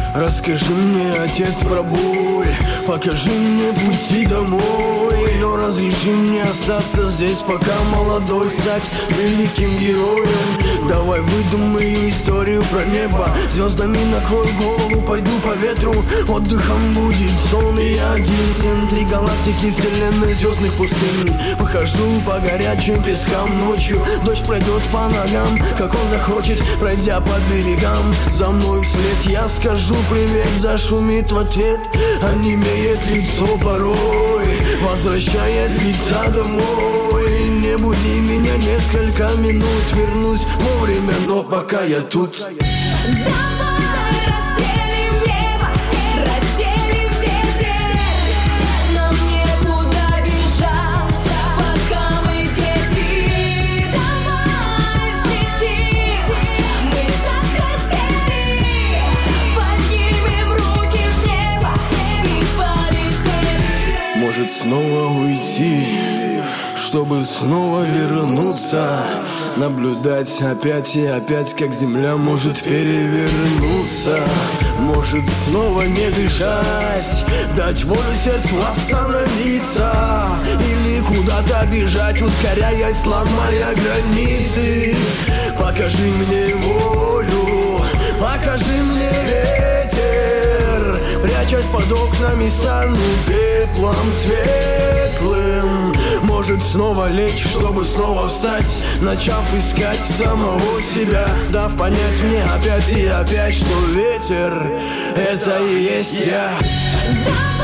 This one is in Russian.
Расскажи мне, отец, про боль, покажи мне пути домой. Но разреши мне остаться здесь, пока молодой, стать великим героем. Давай выдумаю историю про небо, звездами накрою голову, пойду по ветру. Отдыхом будет сон, и я один в центре галактики, вселенной звездных пустынь. Похожу по горячим пескам ночью, дождь пройдет по ногам, как он захочет, пройдя по берегам. За мной вслед я скажу привет, зашумит в ответ, онемеет лицо порой, возвращаясь лица домой. Не буди меня несколько минут, вернусь вовремя, но пока я тут. Давай разделим небо, разделим ветер. Нам некуда бежать, пока мы дети. Давай взлетим, мы так хотели. Поднимем руки в небо и полетели. Может снова уйти, чтобы снова вернуться, наблюдать опять и опять, как земля может перевернуться. Может снова не дышать, дать волю сердцу остановиться, или куда-то бежать, ускоряясь, ломая границы. Покажи мне волю, покажи мне ветер, прячась под окнами, стану пеплом светлым. Может снова лечь, чтобы снова встать, начав искать самого себя, дав понять мне опять и опять, что ветер — это и есть я.